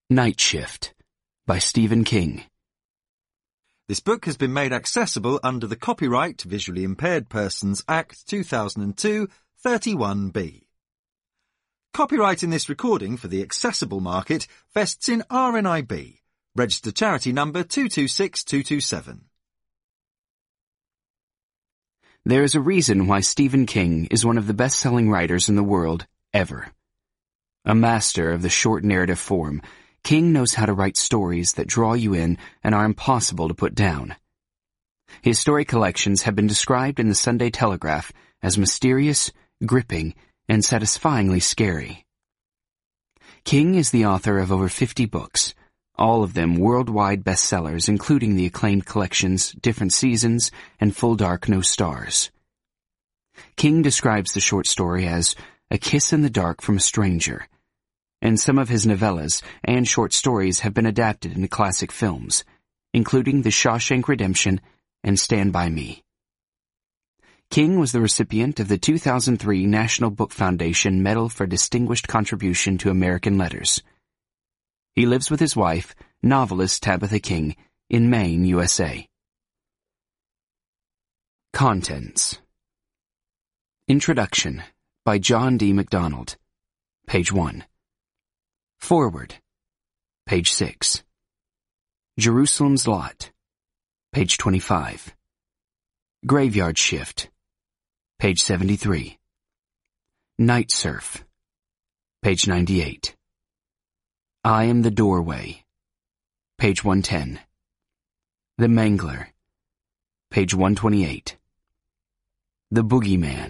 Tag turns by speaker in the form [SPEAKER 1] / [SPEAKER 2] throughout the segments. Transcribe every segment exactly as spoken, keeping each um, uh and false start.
[SPEAKER 1] Night Shift by Stephen King.
[SPEAKER 2] This book has been made accessible under the Copyright Visually Impaired Persons Act two thousand two, thirty-one B. Copyright in this recording for the accessible market vests in R N I B, registered charity number two two six two two seven.
[SPEAKER 1] There is a reason why Stephen King is one of the best-selling writers in the world, ever. A master of the short narrative form, King knows how to write stories that draw you in and are impossible to put down. His story collections have been described in the Sunday Telegraph as mysterious, gripping, and satisfyingly scary. King is the author of over fifty books, all of them worldwide bestsellers, including the acclaimed collections Different Seasons and Full Dark No Stars. King describes the short story as a kiss in the dark from a stranger, and some of his novellas and short stories have been adapted into classic films, including The Shawshank Redemption and Stand By Me. King was the recipient of the two thousand three National Book Foundation Medal for Distinguished Contribution to American Letters. He lives with his wife, novelist Tabitha King, in Maine, U S A. Contents. Introduction by John D. MacDonald. Page one. Forward. Page six. Jerusalem's Lot. Page twenty-five. Graveyard Shift. Page seventy-three. Night Surf. Page ninety-eight. I Am the Doorway. Page one ten. The Mangler. Page one twenty-eight. The Boogeyman.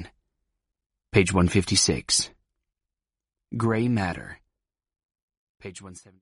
[SPEAKER 1] Page one fifty-six. Gray Matter. Page one seventy.